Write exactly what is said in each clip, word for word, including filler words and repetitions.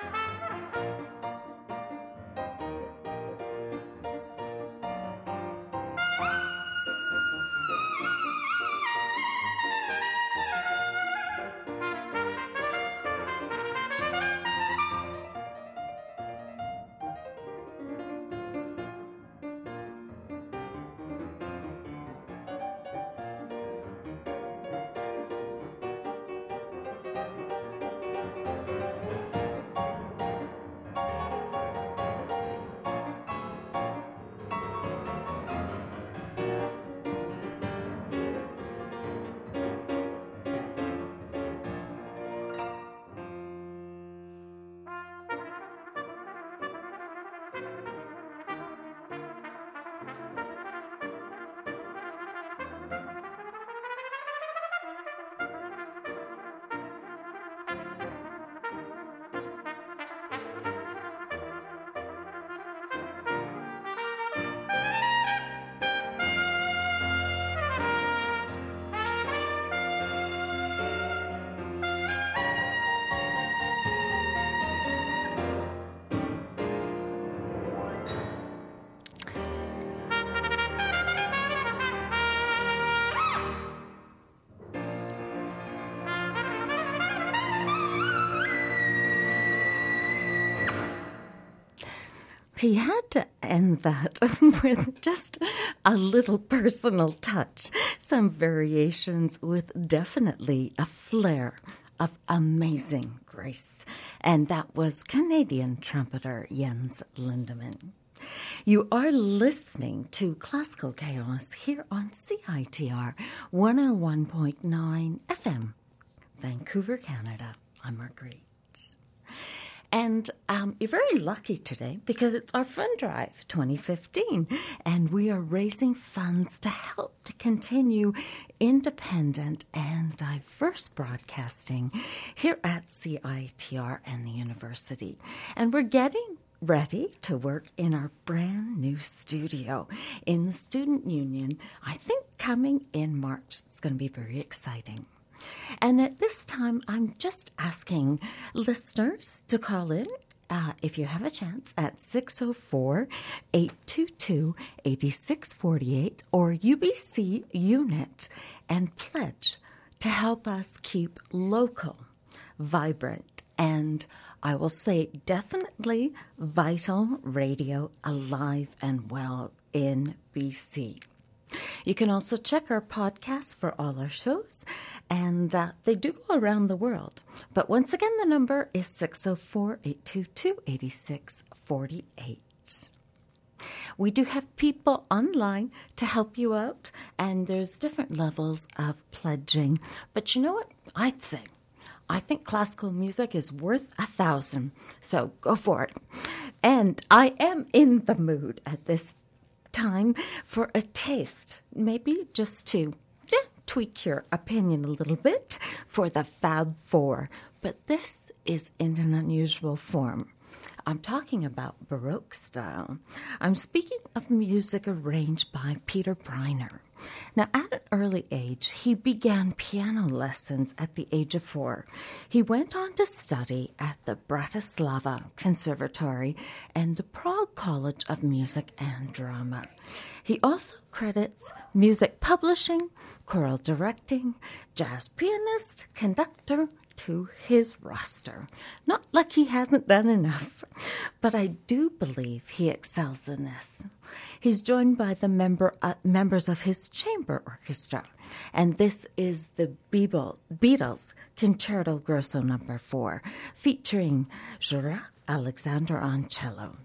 He had to end that with just a little personal touch, some variations with definitely a flair of amazing grace. And that was Canadian trumpeter Jens Lindemann. You are listening to Classical Chaos here on C I T R one oh one point nine F M, Vancouver, Canada. I'm Marguerite. And um, you're very lucky today because it's our Fund Drive twenty fifteen, and we are raising funds to help to continue independent and diverse broadcasting here at C I T R and the university. And we're getting ready to work in our brand new studio in the Student Union, I think coming in March. It's going to be very exciting. And at this time, I'm just asking listeners to call in, uh, if you have a chance, at six oh four, eight two two, eight six four eight or U B C Unit and pledge to help us keep local, vibrant, and I will say definitely vital radio alive and well in B C. You can also check our podcasts for all our shows, and uh, they do go around the world. But once again, the number is six oh four, eight two two, eight six four eight. We do have people online to help you out, and there's different levels of pledging. But you know what? I'd say, I think classical music is worth a thousand, so go for it. And I am in the mood at this time for a taste, maybe just to yeah, tweak your opinion a little bit for the Fab Four. But this is in an unusual form. I'm talking about Baroque style. I'm speaking of music arranged by Peter Briner. Now, at an early age, he began piano lessons at the age of four. He went on to study at the Bratislava Conservatory and the Prague College of Music and Drama. He also credits music publishing, choral directing, jazz pianist, conductor, to his roster. Not like he hasn't done enough, but I do believe he excels in this. He's joined by the member uh, members of his chamber orchestra, and this is the Beeble, Beatles Concerto Grosso Number Four, featuring Jacques Alexander on cello.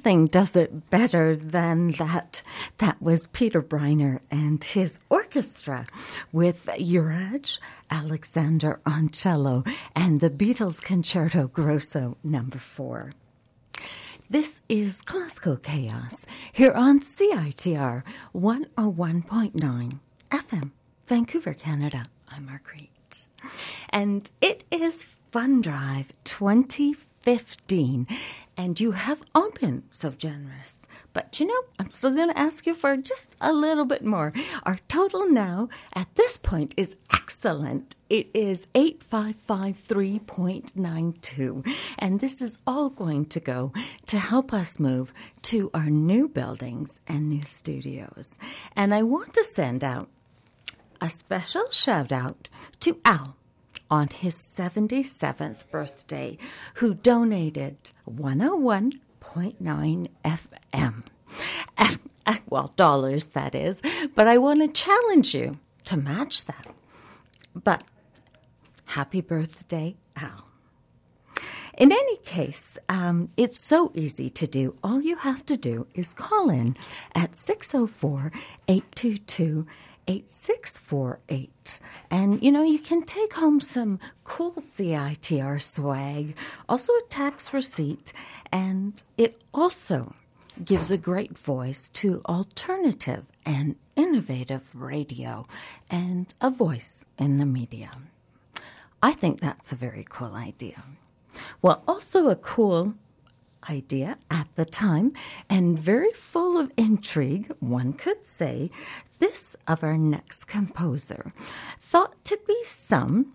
nothing does it better than that. That was Peter Briner and his orchestra with Juraj Alexander on cello and the Beatles Concerto Grosso number four. This is Classical Chaos here on C I T R one oh one point nine F M, Vancouver, Canada. I'm Marguerite. And it is Fun Drive twenty fifteen, and you have all been so generous. But you know, I'm still going to ask you for just a little bit more. Our total now at this point is excellent. It is eight five five three point nine two, and this is all going to go to help us move to our new buildings and new studios. And I want to send out a special shout out to Al on his seventy-seventh birthday, who donated one oh one point nine F M. And, and, well, dollars, that is. But I want to challenge you to match that. But happy birthday, Al. In any case, um, it's so easy to do. All you have to do is call in at six oh four, eight two two, eight six four eight. And, you know, you can take home some cool C I T R swag, also a tax receipt, and it also gives a great voice to alternative and innovative radio and a voice in the media. I think that's a very cool idea. Well, also a cool idea at the time, and very full of intrigue, one could say, this of our next composer, thought to be some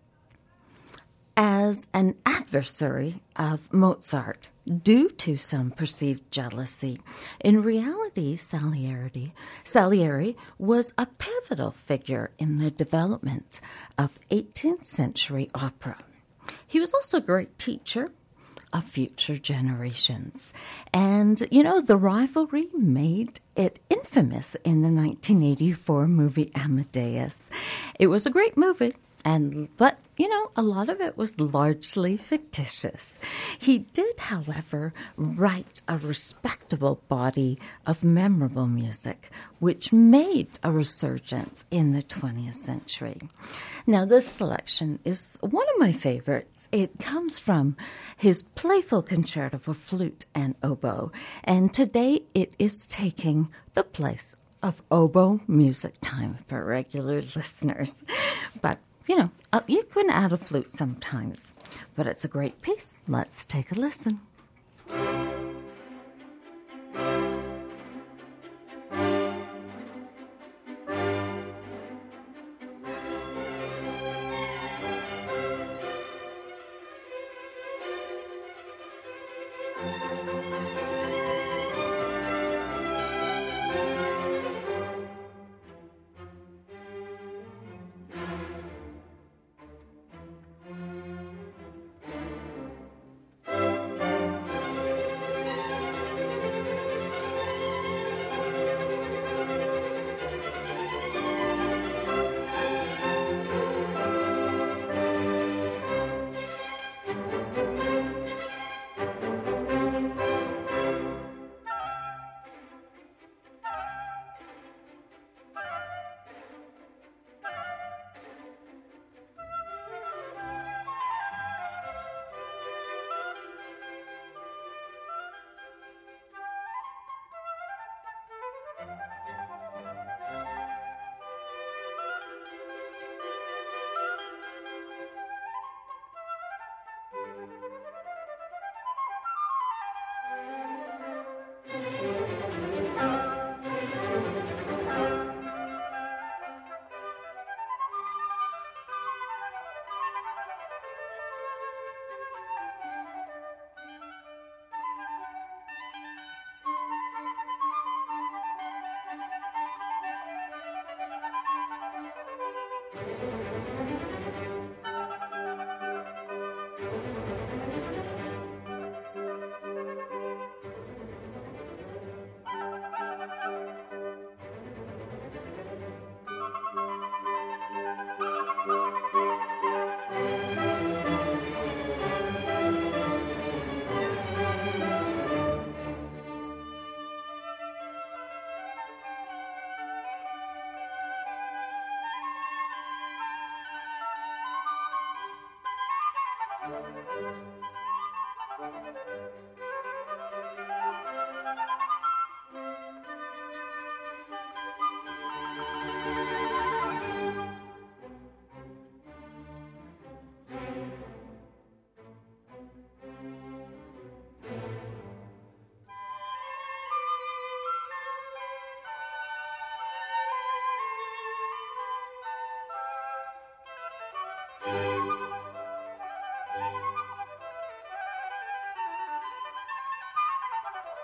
as an adversary of Mozart due to some perceived jealousy. In reality, Salieri, Salieri was a pivotal figure in the development of eighteenth century opera. He was also a great teacher of future generations. And, you know, the rivalry made it infamous in the nineteen eighty-four movie Amadeus. It was a great movie, and but, you know, a lot of it was largely fictitious. He did, however, write a respectable body of memorable music, which made a resurgence in the twentieth century. Now, this selection is one of my favorites. It comes from his playful concerto for flute and oboe, and today it is taking the place of oboe music time for regular listeners. But, you know, uh, you can add a flute sometimes, but it's a great piece. Let's take a listen.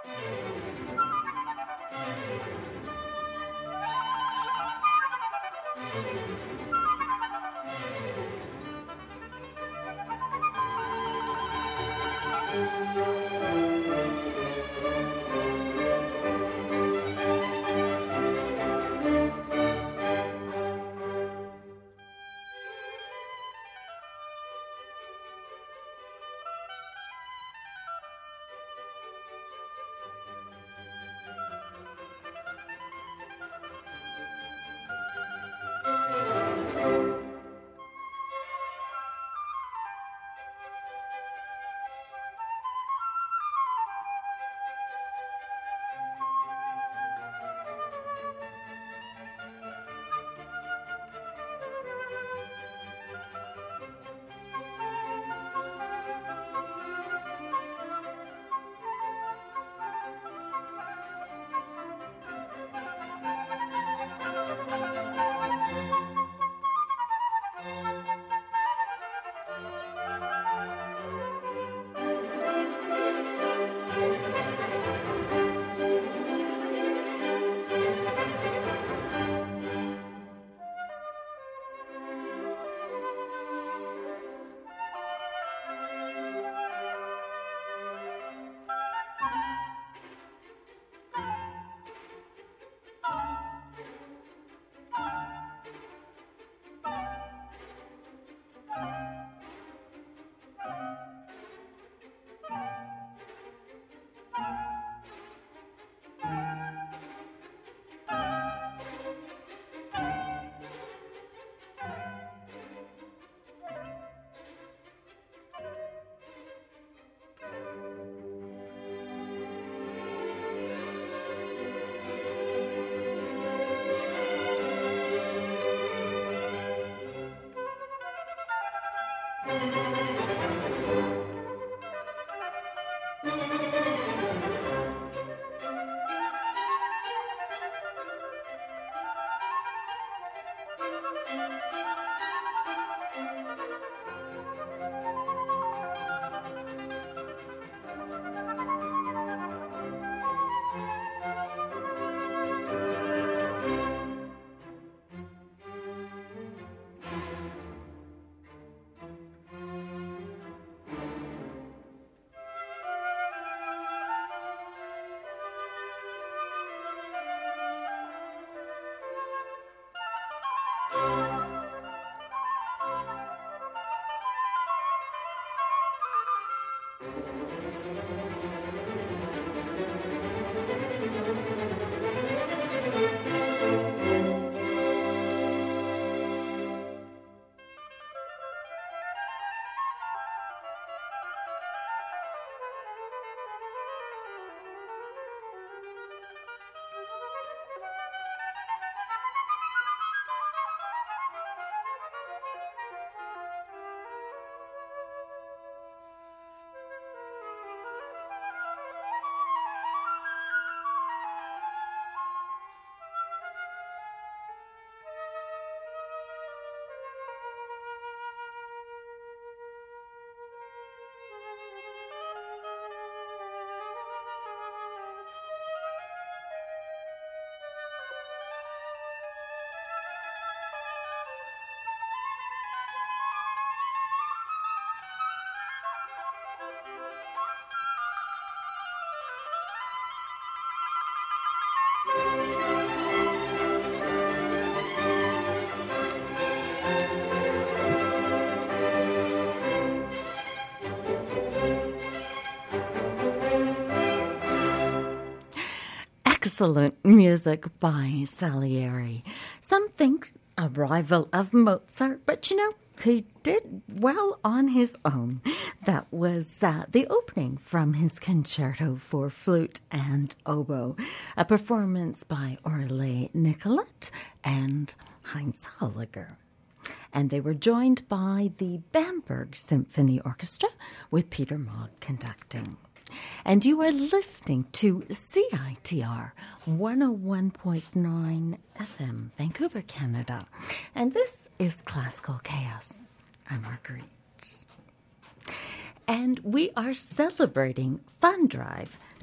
Excellent music by Salieri. Some think a rival of Mozart, but you know, he did well on his own. That was uh, the opening from his concerto for flute and oboe, a performance by Orly Nicolet and Heinz Holliger. And they were joined by the Bamberg Symphony Orchestra with Peter Maag conducting. And you are listening to C I T R one oh one point nine F M, Vancouver, Canada. And this is Classical Chaos. I'm Marguerite. And we are celebrating Fun Drive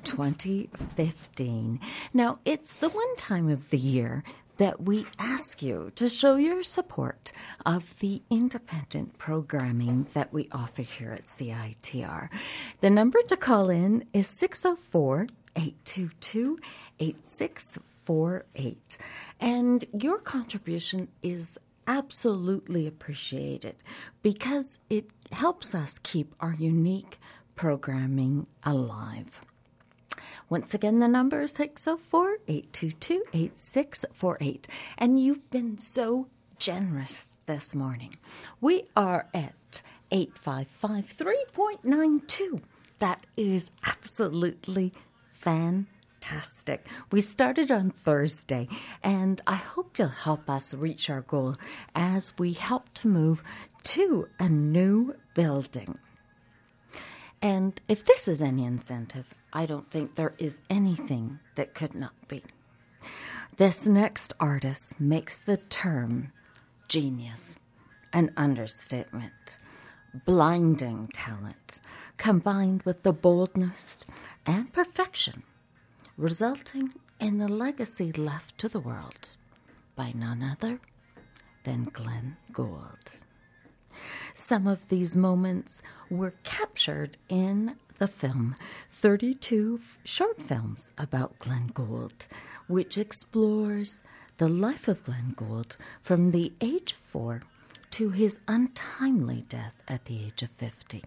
twenty fifteen. Now, it's the one time of the year that we ask you to show your support of the independent programming that we offer here at C I T R. The number to call in is six oh four, eight two two, eight six four eight. And your contribution is absolutely appreciated because it helps us keep our unique programming alive. Once again, the number is six oh four, eight two two, eight six four eight. And you've been so generous this morning. We are at eight five five, three point nine two. That is absolutely fantastic. We started on Thursday, and I hope you'll help us reach our goal as we help to move to a new building. And if this is any incentive, I don't think there is anything that could not be. This next artist makes the term genius an understatement. Blinding talent combined with the boldness and perfection, resulting in the legacy left to the world by none other than Glenn Gould. Some of these moments were captured in the film thirty-two Short Films About Glenn Gould, which explores the life of Glenn Gould from the age of four to his untimely death at the age of fifty.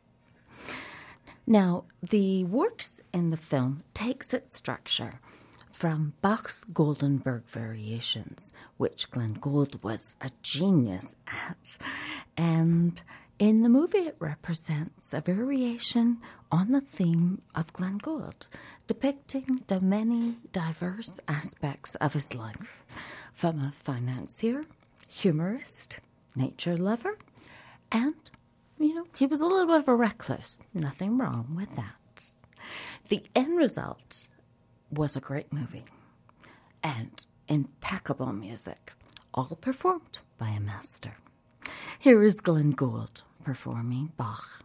Now, the works in the film takes its structure from Bach's Goldenberg Variations, which Glenn Gould was a genius at. And in the movie, it represents a variation on the theme of Glenn Gould, depicting the many diverse aspects of his life, from a financier, humorist, nature lover, and, you know, he was a little bit of a recluse. Nothing wrong with that. The end result was a great movie and impeccable music, all performed by a master. Here is Glenn Gould performing Bach.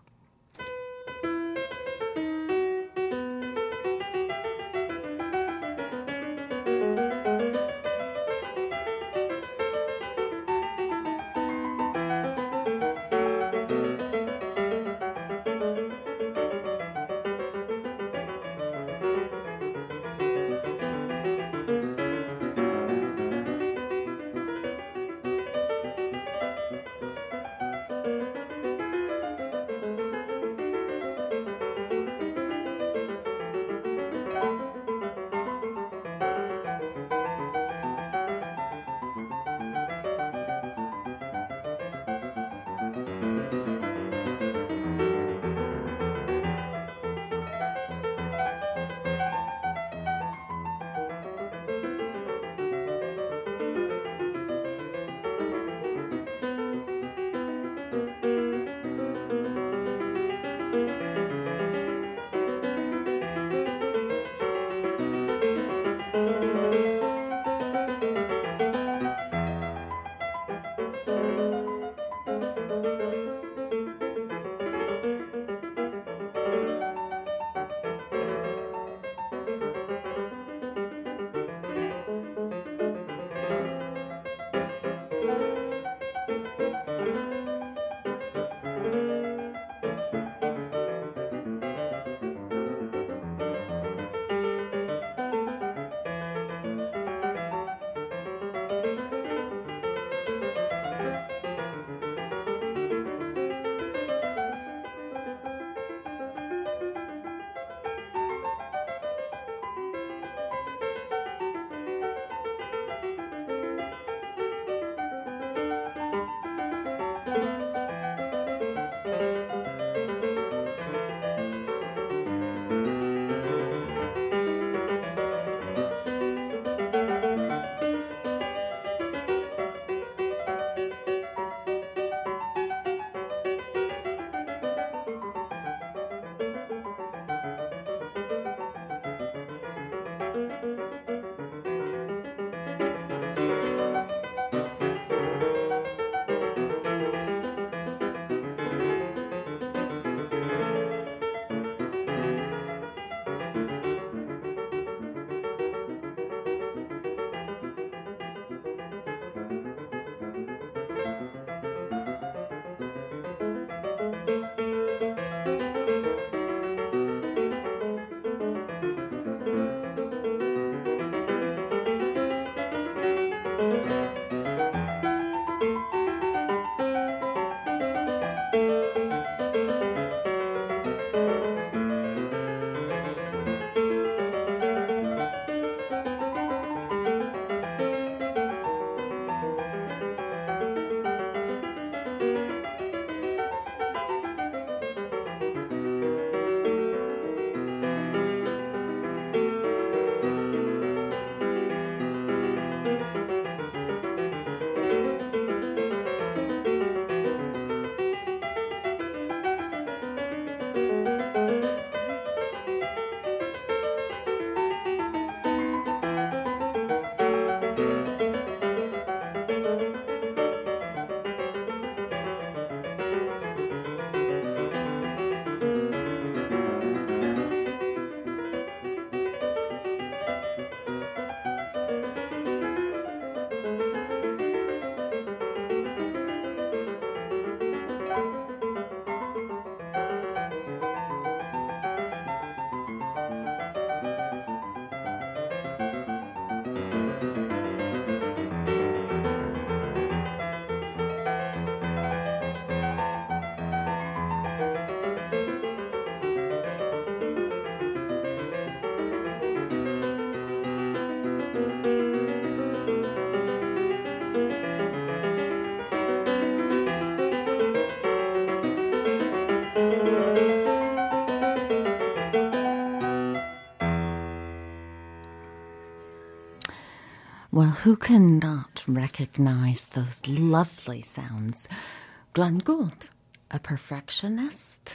Well, who cannot recognize those lovely sounds? Glenn Gould, a perfectionist,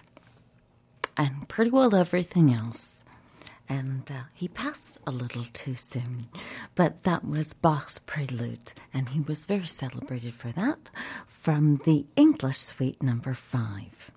and pretty well everything else. And uh, he passed a little too soon. But that was Bach's Prelude, and he was very celebrated for that, from the English Suite number five.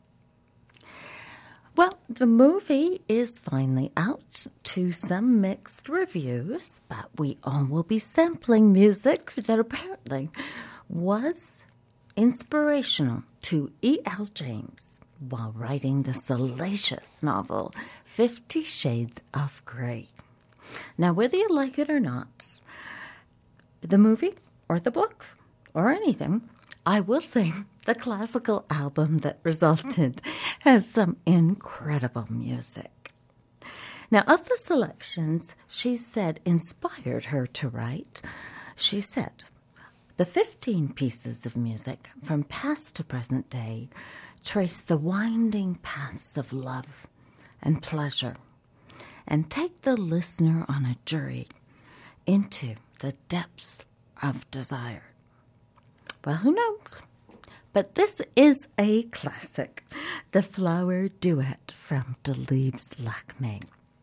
Well, the movie is finally out to some mixed reviews, but we all will be sampling music that apparently was inspirational to E L. James while writing the salacious novel Fifty Shades of Grey. Now, whether you like it or not, the movie or the book or anything, I will say the classical album that resulted has some incredible music. Now, of the selections she said inspired her to write, she said, the fifteen pieces of music from past to present day trace the winding paths of love and pleasure and take the listener on a journey into the depths of desire. Well, who knows? But this is a classic, the Flower Duet from Delibes Lacme.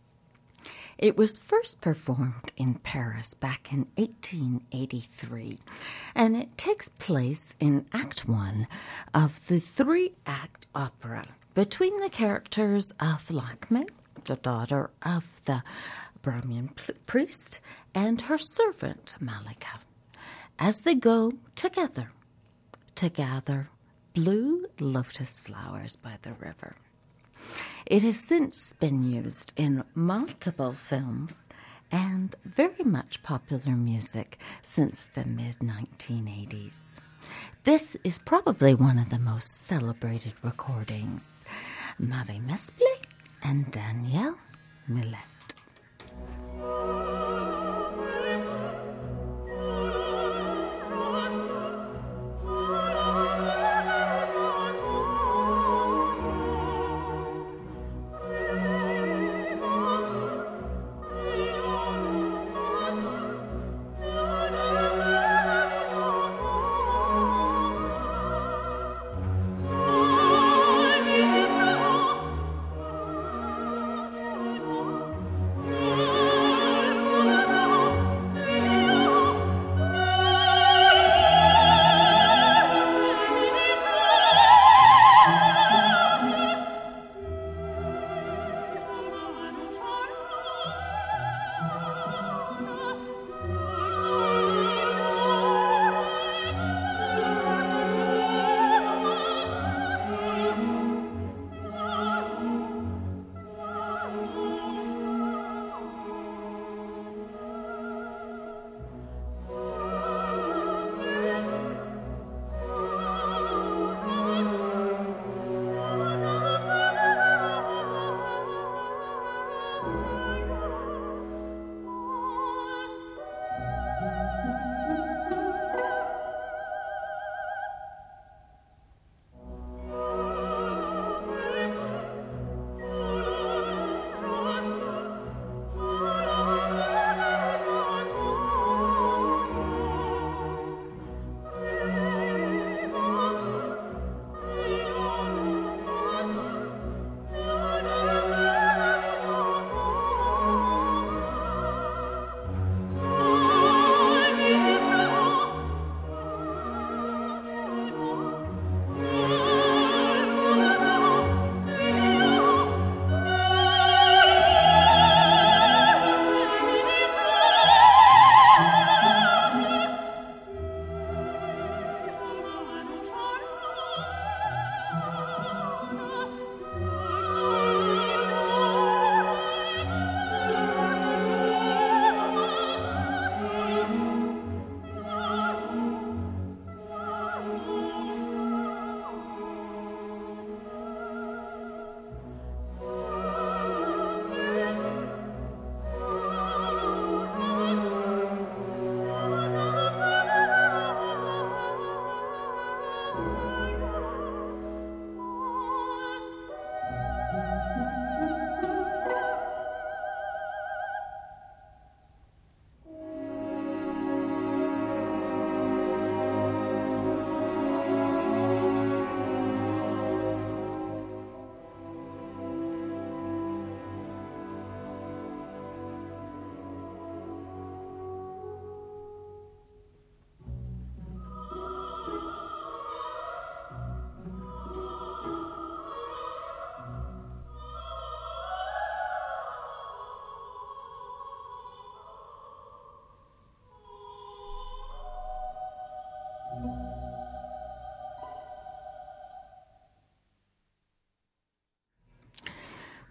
It was first performed in Paris back in eighteen eighty-three, and it takes place in Act One of the three-act opera between the characters of Lacme, the daughter of the Brahmin priest, and her servant Malika, as they go together to gather blue lotus flowers by the river. It has since been used in multiple films and very much popular music since the mid nineteen eighties. This is probably one of the most celebrated recordings. Marie Mesplé and Danielle Millet.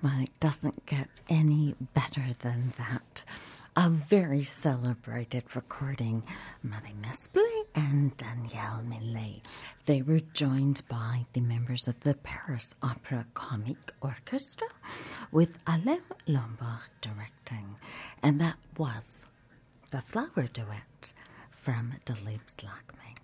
Well, it doesn't get any better than that. A very celebrated recording, Marie Mesplé and Danielle Millet. They were joined by the members of the Paris Opera Comique Orchestra, with Alain Lombard directing. And that was the Flower Duet from De Liebes-Lakme.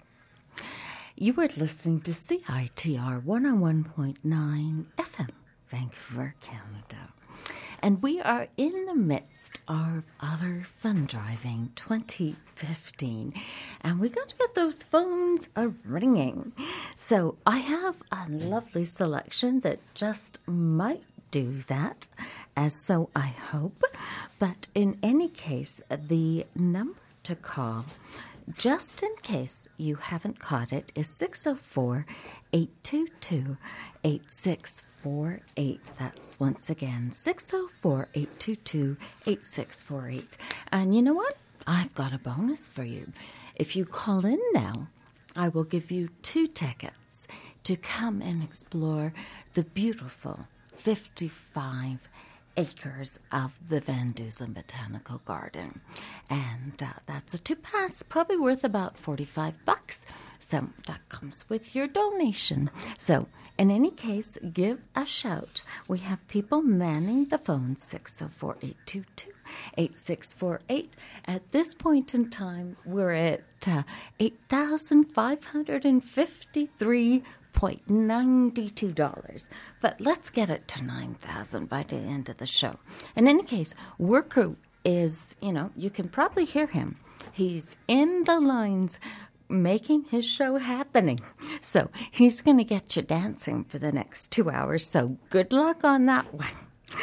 You were listening to C I T R one oh one point nine F M, Vancouver, Canada. And we are in the midst of our Fun Driving twenty fifteen. And we got to get those phones a-ringing. So I have a lovely selection that just might do that, as so I hope. But in any case, the number to call, just in case you haven't caught it, is six oh four, eight two two, eight six four eight. That's once again six oh four, eight two two, eight six four eight. And you know what? I've got a bonus for you. If you call in now, I will give you two tickets to come and explore the beautiful fifty-five acres of the Van Dusen Botanical Garden. And uh, that's a two-pass, probably worth about forty-five bucks. So that comes with your donation. So in any case, give a shout. We have people manning the phone, six oh four, eight two two, eight six four eight. At this point in time, we're at uh, eight thousand five hundred fifty-three point nine two dollars. But let's get it to nine thousand by the end of the show. In any case, Worker is, you know, you can probably hear him. He's in the lines making his show happening. So he's going to get you dancing for the next two hours. So good luck on that one.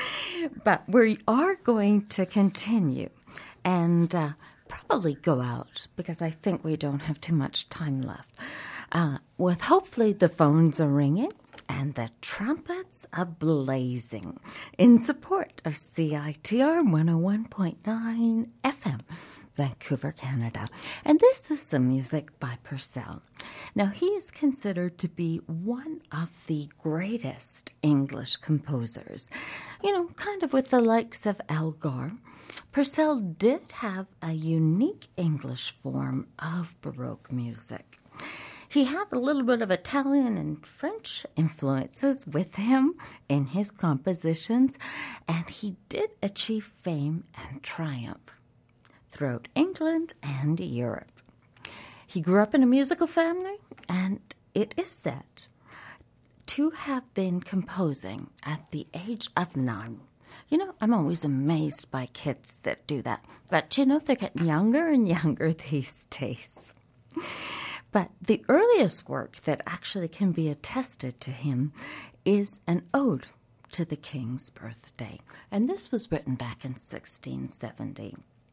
But we are going to continue and uh, probably go out because I think we don't have too much time left. Uh, with hopefully the phones are ringing and the trumpets are blazing in support of C I T R one oh one point nine F M, Vancouver, Canada. And this is some music by Purcell. Now, he is considered to be one of the greatest English composers, you know, kind of with the likes of Elgar. Purcell did have a unique English form of Baroque music. He had a little bit of Italian and French influences with him in his compositions, and he did achieve fame and triumph throughout England and Europe. He grew up in a musical family, and it is said to have been composing at the age of nine. You know, I'm always amazed by kids that do that, but you know, they're getting younger and younger these days. But the earliest work that actually can be attested to him is an ode to the king's birthday. And this was written back in sixteen seventy.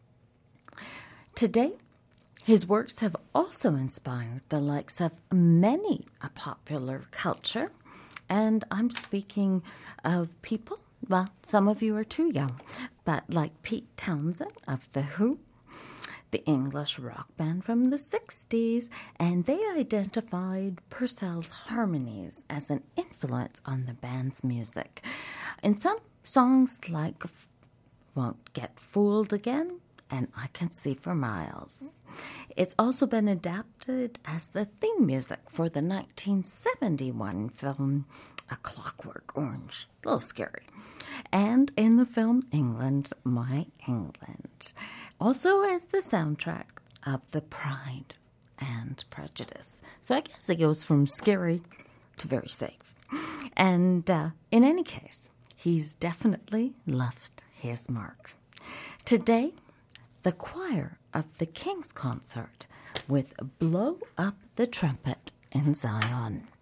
Today, his works have also inspired the likes of many a popular culture. And I'm speaking of people, well, some of you are too young, but like Pete Townsend of The Who, the English rock band from the sixties, and they identified Purcell's harmonies as an influence on the band's music. In some songs like Won't Get Fooled Again and I Can See for Miles. It's also been adapted as the theme music for the nineteen seventy-one film A Clockwork Orange. A little scary. And in the film England, My England. Also as the soundtrack of the Pride and Prejudice. So I guess it goes from scary to very safe. And uh, in any case, he's definitely left his mark. Today, the choir of the King's Consort with Blow Up the Trumpet in Zion.